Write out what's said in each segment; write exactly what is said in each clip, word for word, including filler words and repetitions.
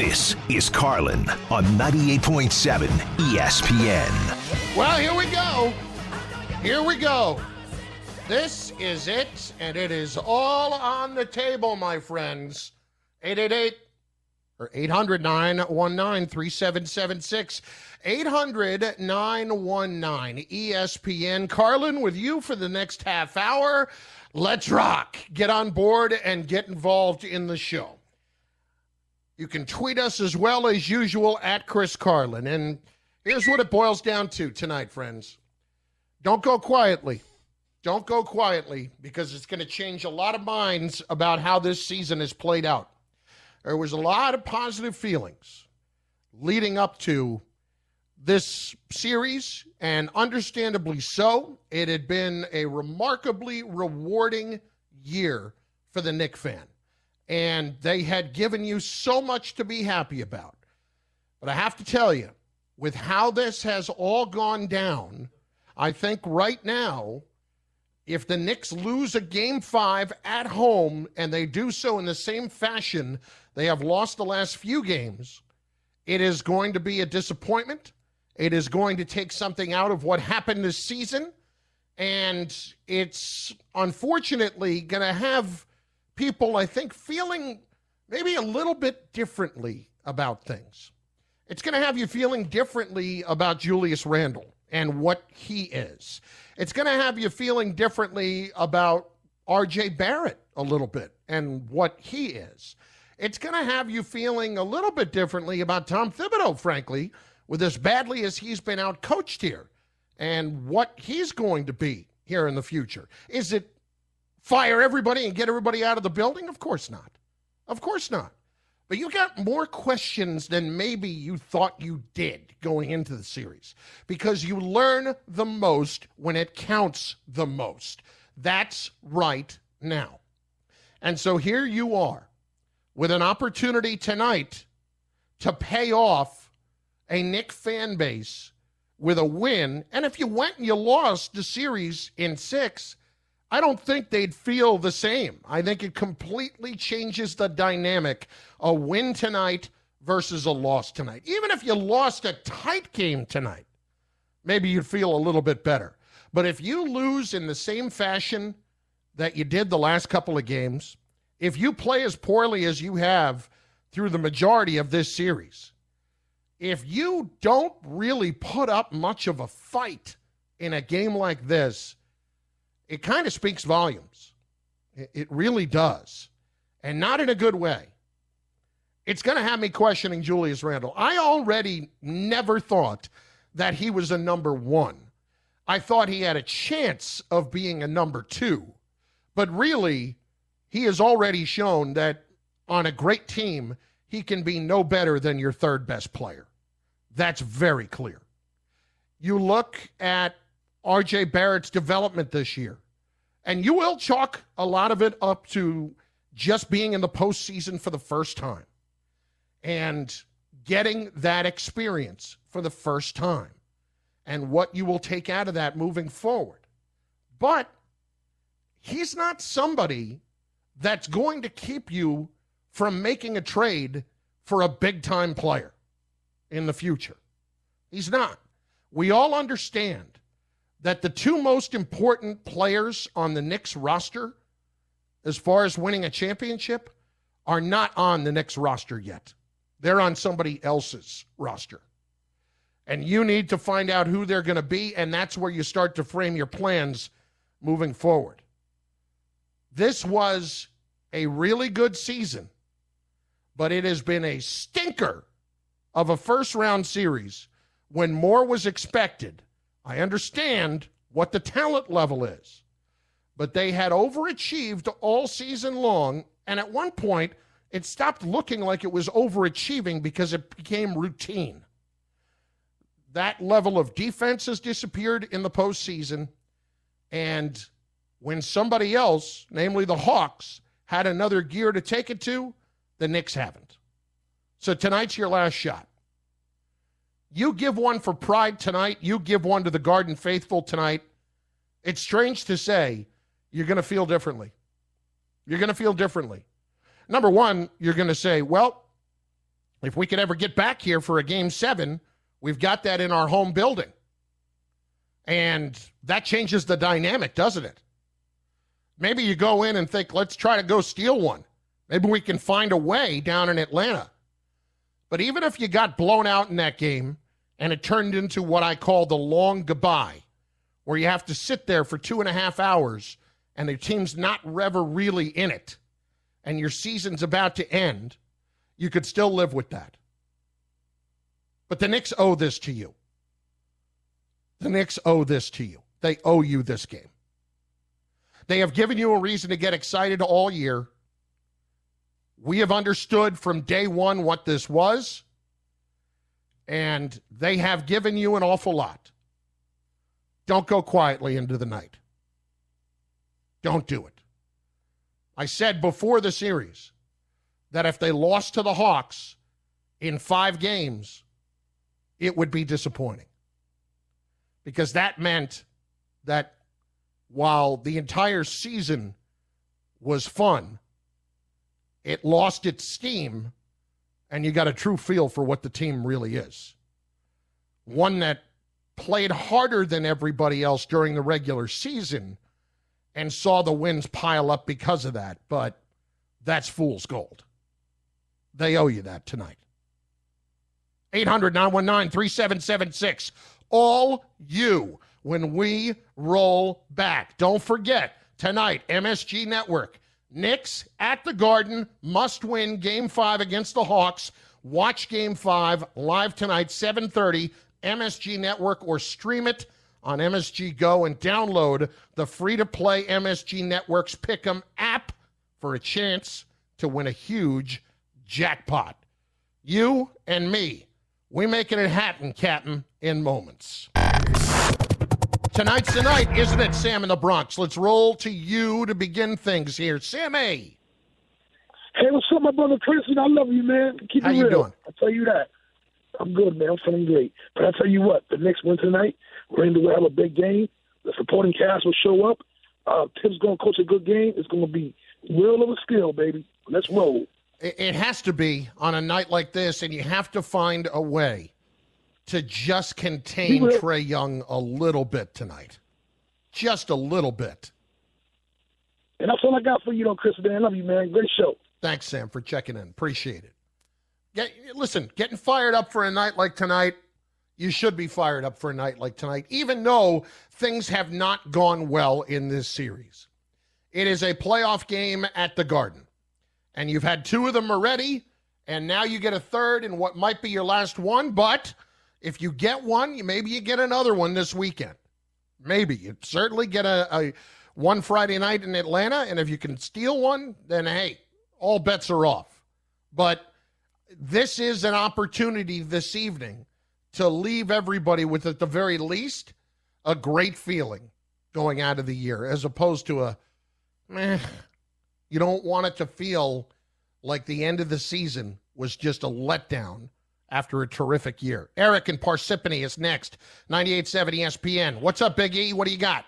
This is Carlin on ninety-eight point seven E S P N. Well, here we go. Here we go. This is it, and it is all on the table, my friends. eight eight eight or eight hundred, nine one nine, three seven seven six. eight hundred, nine one nine, E S P N. Carlin with you for the next half hour. Let's rock. Get on board and get involved in the show. You can tweet us as well as usual at Chris Carlin. And here's what it boils down to tonight, friends. Don't go quietly. Don't go quietly because it's going to change a lot of minds about how this season has played out. There was a lot of positive feelings leading up to this series, and understandably so. It had been a remarkably rewarding year for the Knick fan, and they had given you so much to be happy about. But I have to tell you, with how this has all gone down, I think right now, if the Knicks lose a game five at home, and they do so in the same fashion they have lost the last few games, it is going to be a disappointment. It is going to take something out of what happened this season, and it's unfortunately going to have people, I think, feeling maybe a little bit differently about things. It's going to have you feeling differently about Julius Randle and what he is. It's going to have you feeling differently about R J Barrett a little bit and what he is. It's going to have you feeling a little bit differently about Tom Thibodeau, frankly, with as badly as he's been out-coached here and what he's going to be here in the future. Is it fire everybody and get everybody out of the building? Of course not. Of course not. But you got more questions than maybe you thought you did going into the series because you learn the most when it counts the most. That's right now. And so here you are with an opportunity tonight to pay off a Knick fan base with a win. And if you went and you lost the series in six, I don't think they'd feel the same. I think it completely changes the dynamic. A win tonight versus a loss tonight. Even if you lost a tight game tonight, maybe you'd feel a little bit better. But if you lose in the same fashion that you did the last couple of games, if you play as poorly as you have through the majority of this series, if you don't really put up much of a fight in a game like this, it kind of speaks volumes. It really does. And not in a good way. It's going to have me questioning Julius Randle. I already never thought that he was a number one. I thought he had a chance of being a number two. But really, he has already shown that on a great team, he can be no better than your third best player. That's very clear. You look at R J Barrett's development this year, and you will chalk a lot of it up to just being in the postseason for the first time and getting that experience for the first time and what you will take out of that moving forward. But he's not somebody that's going to keep you from making a trade for a big-time player in the future. He's not. We all understand that the two most important players on the Knicks roster, as far as winning a championship, are not on the Knicks roster yet. They're on somebody else's roster. And you need to find out who they're going to be, and that's where you start to frame your plans moving forward. This was a really good season, but it has been a stinker of a first-round series when more was expected. I understand what the talent level is, but they had overachieved all season long, and at one point, it stopped looking like it was overachieving because it became routine. That level of defense has disappeared in the postseason, and when somebody else, namely the Hawks, had another gear to take it to, the Knicks haven't. So tonight's your last shot. You give one for pride tonight. You give one to the Garden Faithful tonight. It's strange to say you're going to feel differently. You're going to feel differently. Number one, you're going to say, well, If we could ever get back here for a game seven, we've got that in our home building. And that changes the dynamic, doesn't it? Maybe you go in and think, let's try to go steal one. Maybe we can find a way down in Atlanta. But even if you got blown out in that game and it turned into what I call the long goodbye, where you have to sit there for two and a half hours and the team's not ever really in it, and your season's about to end, you could still live with that. But the Knicks owe this to you. The Knicks owe this to you. They owe you this game. They have given you a reason to get excited all year. We have understood from day one what this was, and they have given you an awful lot. Don't go quietly into the night. Don't do it. I said before the series that if they lost to the Hawks in five games, it would be disappointing. Because that meant that while the entire season was fun, it lost its steam, and you got a true feel for what the team really is. One that played harder than everybody else during the regular season and saw the wins pile up because of that, but that's fool's gold. They owe you that tonight. eight hundred, nine one nine, three seven seven six. All you when we roll back. Don't forget, tonight, M S G Network. Knicks at the Garden, must win Game five against the Hawks. Watch Game five live tonight, seven thirty, M S G Network, or stream it on M S G Go and download the free-to-play M S G Network's Pick'em app for a chance to win a huge jackpot. You and me, we making it happen, Captain, in moments. Tonight's the night, isn't it, Sam in the Bronx? Let's roll to you to begin things here. Sammy. Hey, what's up, my brother Chris? I love you, man. Keep How it you real. doing? I'll tell you that. I'm good, man. I'm feeling great. But I'll tell you what, the Knicks win tonight. We're going to have a big game. The supporting cast will show up. Uh, Tim's going to coach a good game. It's going to be real of a skill, baby. Let's roll. It has to be on a night like this, and you have to find a way to just contain Trae Young a little bit tonight. Just a little bit. And that's all I got for you, though, Chris. Man, I love you, man. Great show. Thanks, Sam, for checking in. Appreciate it. Get, listen, getting fired up for a night like tonight, you should be fired up for a night like tonight, even though things have not gone well in this series. It is a playoff game at the Garden, and you've had two of them already, and now you get a third in what might be your last one, but if you get one, you, maybe you get another one this weekend. Maybe. You'd certainly get a, a one Friday night in Atlanta, and if you can steal one, then, hey, all bets are off. But this is an opportunity this evening to leave everybody with, at the very least, a great feeling going out of the year, as opposed to a, meh. You don't want it to feel like the end of the season was just a letdown after a terrific year. Eric in Parsippany is next. ninety-eight point seven E S P N. What's up, Big E? What do you got?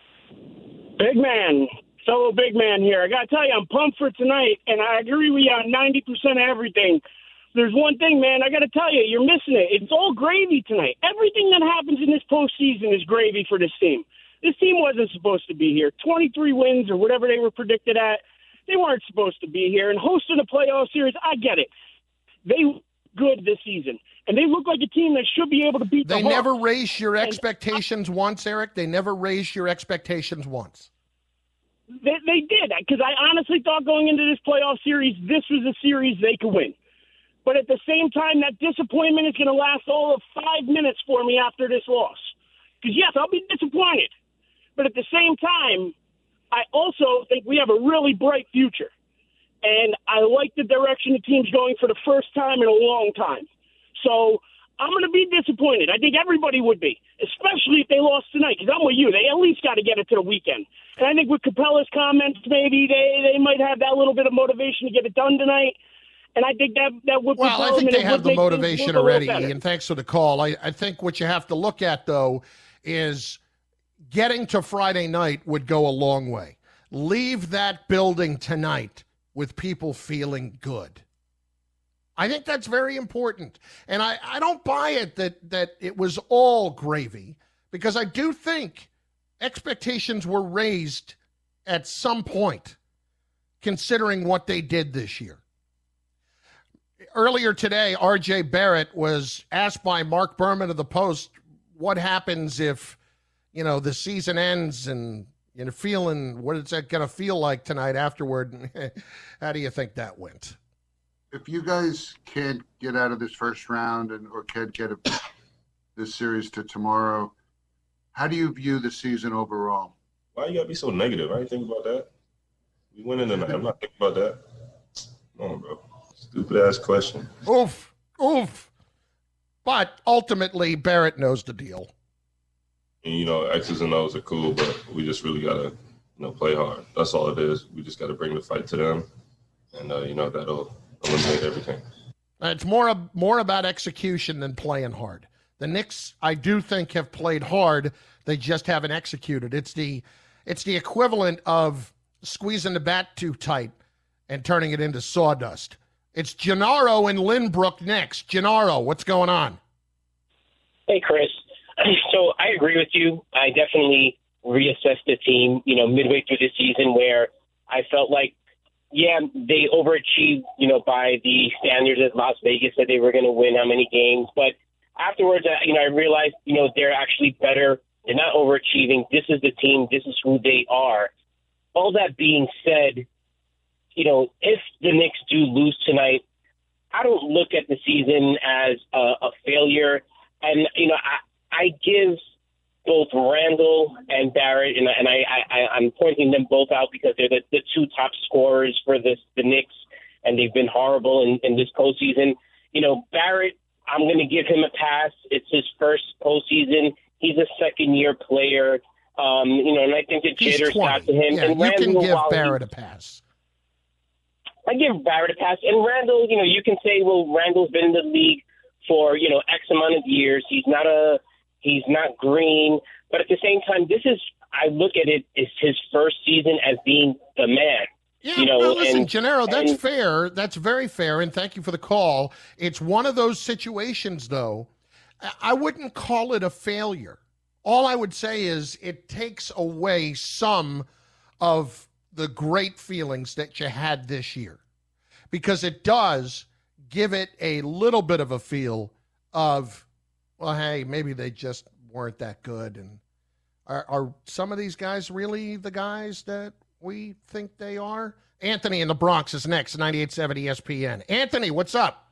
Big man. Fellow big man here. I got to tell you, I'm pumped for tonight, and I agree with you on ninety percent of everything. There's one thing, man, I got to tell you, you're missing it. It's all gravy tonight. Everything that happens in this postseason is gravy for this team. This team wasn't supposed to be here. twenty-three wins or whatever they were predicted at, they weren't supposed to be here. And hosting a playoff series, I get it. They were good this season, and they look like a team that should be able to beat the They Hawks. never raised your expectations and, once, Eric. They never raised your expectations once. They, they did, because I honestly thought going into this playoff series, this was a series they could win. But at the same time, that disappointment is going to last all of five minutes for me after this loss. Because, yes, I'll be disappointed. But at the same time, I also think we have a really bright future. And I like the direction the team's going for the first time in a long time. So I'm going to be disappointed. I think everybody would be, especially if they lost tonight, because I'm with you. They at least got to get it to the weekend. And I think with Capella's comments, maybe they, they might have that little bit of motivation to get it done tonight. And I think that, that would Well, I think they have the motivation already, and thanks for the call. I, I think what you have to look at, though, is getting to Friday night would go a long way. Leave that building tonight with people feeling good. I think that's very important. And I, I don't buy it that, that it was all gravy, because I do think expectations were raised at some point, considering what they did this year. Earlier today, R J Barrett was asked by Mark Berman of the Post, what happens if, you know, the season ends and you're feeling, what is that going to feel like tonight afterward? How do you think that went? If you guys can't get out of this first round and or can't get a, this series to tomorrow, how do you view the season overall? Why you got to be so negative? I didn't think about that. We went in tonight. I'm not thinking about that. Come on, bro. Stupid-ass question. Oof. Oof. But ultimately, Barrett knows the deal. And, you know, X's and O's are cool, but we just really got to, you know, play hard. That's all it is. We just got to bring the fight to them, and, uh, you know, that'll eliminate everything. It's more, more about execution than playing hard. The Knicks, I do think, have played hard. They just haven't executed. It's the, it's the equivalent of squeezing the bat too tight and turning it into sawdust. It's Gennaro and Lynbrook next. Gennaro, what's going on? Hey, Chris. So I agree with you. I definitely reassessed the team, you know, midway through the season, where I felt like, yeah, they overachieved, you know, by the standards of Las Vegas, that they were going to win how many games. But afterwards, I, you know, I realized, you know, they're actually better. They're not overachieving. This is the team. This is who they are. All that being said, you know, if the Knicks do lose tonight, I don't look at the season as a, a failure. And, you know, I, I give both Randall and Barrett, and, and I, I, I'm pointing them both out because they're the, the two top scorers for this, the Knicks, and they've been horrible in, in this postseason. You know, Barrett, I'm going to give him a pass. It's his first postseason. He's a second-year player. Um, you know, and I think the jitters got to him. Yeah, and you Randall, can give while Barrett he, a pass. I give Barrett a pass. And Randall, you know, you can say, well, Randall's been in the league for, you know, X amount of years. He's not a he's not green. But at the same time, this is, I look at it as his first season as being the man. Yeah, you know, no, listen, and, Gennaro, that's and, fair. That's very fair, and thank you for the call. It's one of those situations, though, I wouldn't call it a failure. All I would say is it takes away some of the great feelings that you had this year, because it does give it a little bit of a feel of, well, hey, maybe they just weren't that good. And are, are some of these guys really the guys that we think they are? Anthony in the Bronx is next, ninety-eight point seven E S P N. Anthony, what's up?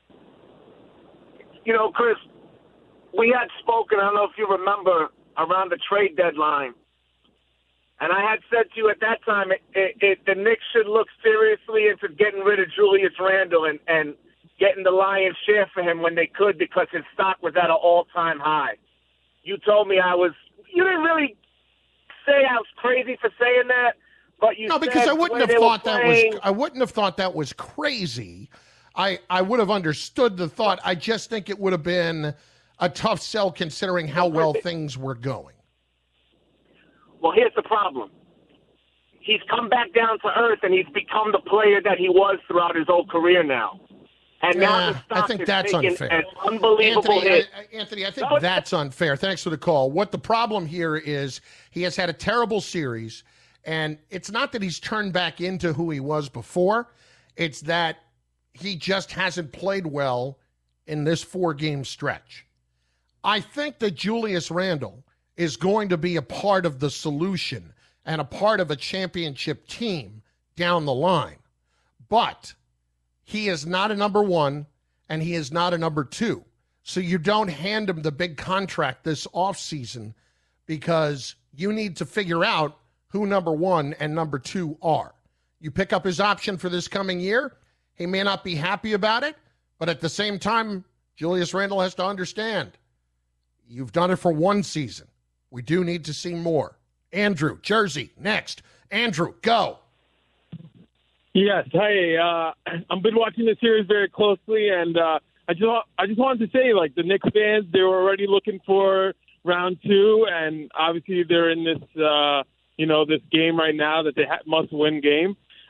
You know, Chris, we had spoken, I don't know if you remember, around the trade deadline. And I had said to you at that time, it, it, it, the Knicks should look seriously into getting rid of Julius Randle and, and getting the lion's share for him when they could, because his stock was at an all-time high. You told me I was – you didn't really say I was crazy for saying that, but you no, said because I wouldn't have they thought that was playing, I wouldn't have thought that was crazy. I, I would have understood the thought. I just think it would have been a tough sell considering how well things were going. Well, here's the problem. He's come back down to earth, and he's become the player that he was throughout his whole career now. And now nah, the stock I think is that's taking unfair. an unbelievable Anthony, hit. I, I, Anthony, I think No, that's unfair. Thanks for the call. What the problem here is, he has had a terrible series, and it's not that he's turned back into who he was before. It's that he just hasn't played well in this four-game stretch. I think that Julius Randle is going to be a part of the solution and a part of a championship team down the line. But he is not a number one, and he is not a number two. So you don't hand him the big contract this offseason, because you need to figure out who number one and number two are. You pick up his option for this coming year. He may not be happy about it, but at the same time, Julius Randle has to understand, you've done it for one season. We do need to see more. Andrew, Jersey, next. Andrew, go. Yes. Hey, uh, I've been watching the series very closely, and uh, I just I just wanted to say, like, the Knicks fans, they were already looking for round two, and obviously they're in this, uh, you know, this game right now that they ha- must-win game.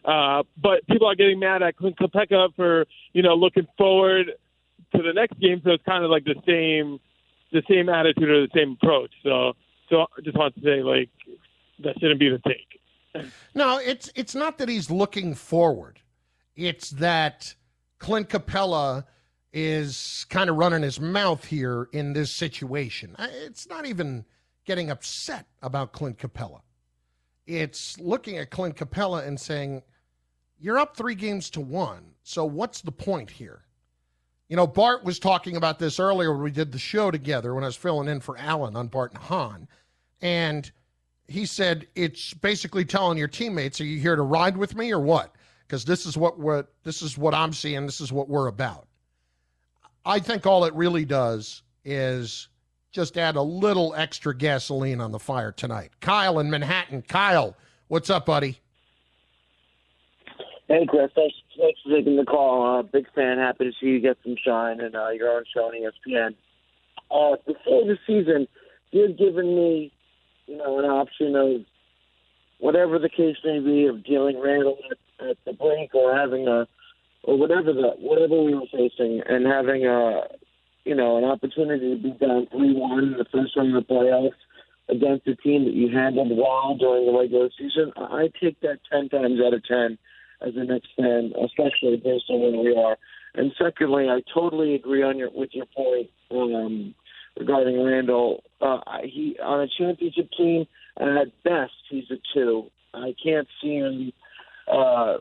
Uh, but people are getting mad at Clint Capella for, you know, looking forward to the next game. So it's kind of like the same, the same attitude or the same approach. So, so I just want to say, like, that shouldn't be the take. No, it's it's not that he's looking forward. It's that Clint Capella is kind of running his mouth here in this situation. It's not even getting upset about Clint Capella. It's looking at Clint Capella and saying, you're up three games to one, so what's the point here? You know, Bart was talking about this earlier when we did the show together when I was filling in for Alan on Bart and Hahn, and he said it's basically telling your teammates, are you here to ride with me or what? Because this is what we're, this is what I'm seeing, this is what we're about. I think all it really does is just add a little extra gasoline on the fire tonight. Kyle in Manhattan. Kyle, what's up, buddy? Hey, Chris. Thanks, thanks for taking the call. Uh, big fan. Happy to see you get some shine and uh, your own show on E S P N. Uh, before the season, you've given me, you know, an option of whatever the case may be of dealing Randall at, at the break or having a or whatever the whatever we were facing, and having a, you know, an opportunity to be down three one in the first round of the playoffs against a team that you handled well during the regular season. I take that ten times out of ten as a Knicks fan, especially based on where we are. And secondly, I totally agree on your with your point um, regarding Randall. Uh, he on a championship team, at best, he's a two. I can't see him. Uh,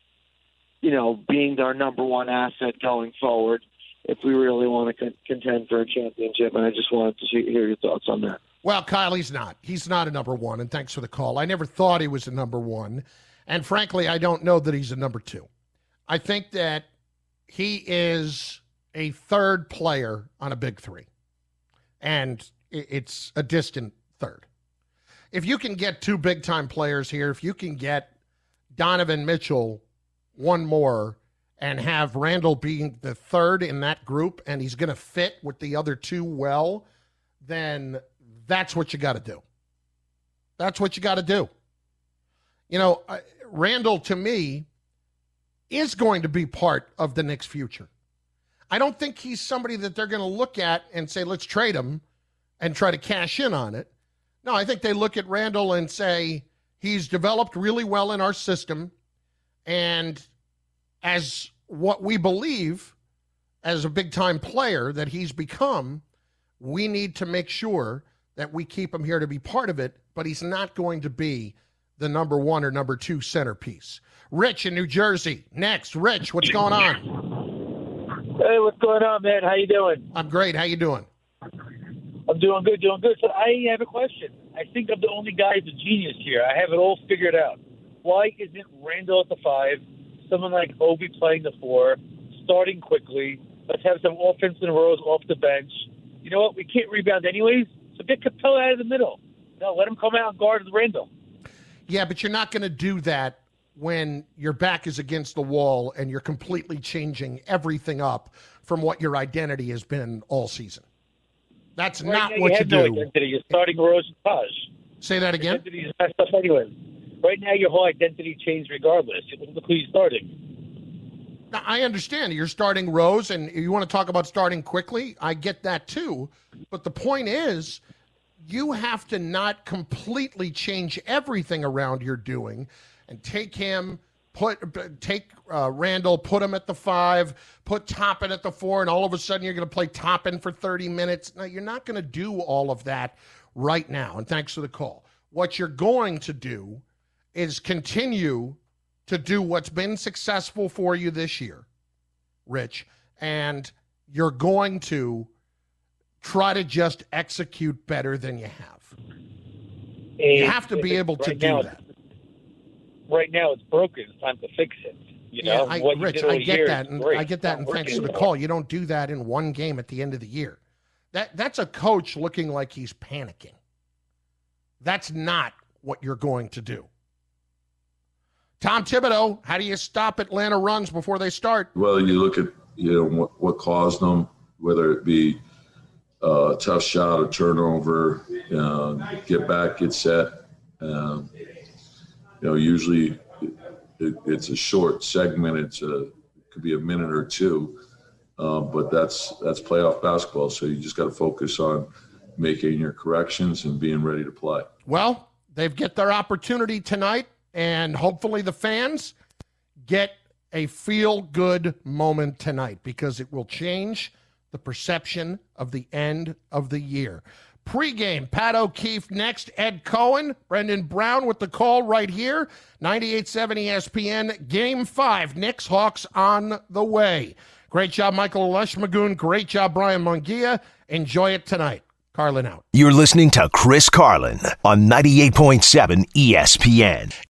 you know, being our number one asset going forward if we really want to con- contend for a championship. And I just wanted to hear your thoughts on that. Well, Kyle, he's not. He's not a number one, and thanks for the call. I never thought he was a number one, and frankly, I don't know that he's a number two. I think that he is a third player on a big three, and it's a distant third. If you can get two big-time players here, if you can get Donovan Mitchell one more and have Randall being the third in that group and he's going to fit with the other two well, then that's what you got to do. That's what you got to do. You know, Randall, to me, is going to be part of the Knicks' future. I don't think he's somebody that they're going to look at and say, let's trade him and try to cash in on it. No, I think they look at Randall and say, he's developed really well in our system, and as what we believe as a big-time player that he's become, we need to make sure that we keep him here to be part of it, but he's not going to be the number one or number two centerpiece. Rich in New Jersey. Next. Rich, what's going on? Hey, what's going on, man? How you doing? I'm great. How you doing? I'm doing good, doing good. So I have a question. I think I'm the only guy who's a genius here. I have it all figured out. Why isn't Randall at the five, someone like Obi playing the four, starting quickly? Let's have some offense in rows off the bench. You know what? We can't rebound anyways, so get Capella out of the middle. No, let him come out and guard Randall. Yeah, but you're not going to do that when your back is against the wall and you're completely changing everything up from what your identity has been all season. That's right not now, what you, you have do. No identity. You're starting Rose and Taj. Say that again? Identity is messed up anyways. Right now, your whole identity changed regardless. Look who you're starting. Now, I understand. You're starting Rose, and you want to talk about starting quickly. I get that too. But the point is, you have to not completely change everything around you're doing and take him, put take uh, Randall, put him at the five, put Toppin at the four, and all of a sudden you're going to play Toppin for thirty minutes. No, you're not going to do all of that right now. And thanks for the call. What you're going to do is continue to do what's been successful for you this year, Rich, and you're going to try to just execute better than you have. And you have to be able to right do now, that. Right now it's broken. It's time to fix it. You know, yeah, I, what Rich, you I get that, and great. I get that, and thanks for the call. You don't do that in one game at the end of the year. That that's a coach looking like he's panicking. That's not what you're going to do. Tom Thibodeau, how do you stop Atlanta runs before they start? Well, you look at you know what, what caused them, whether it be a tough shot or turnover, uh, get back, get set. Um, you know, usually it, it's a short segment. It's a, it could be a minute or two, uh, but that's that's playoff basketball. So you just got to focus on making your corrections and being ready to play. Well, they've get their opportunity tonight, and hopefully the fans get a feel-good moment tonight because it will change the perception of the end of the year. Pre-game, Pat O'Keefe next, Ed Cohen, Brendan Brown with the call right here, ninety-eight point seven E S P N, Game five, Knicks Hawks on the way. Great job, Michael Leshmagoon. Great job, Brian Mungia. Enjoy it tonight. Carlin out. You're listening to Chris Carlin on ninety-eight point seven E S P N.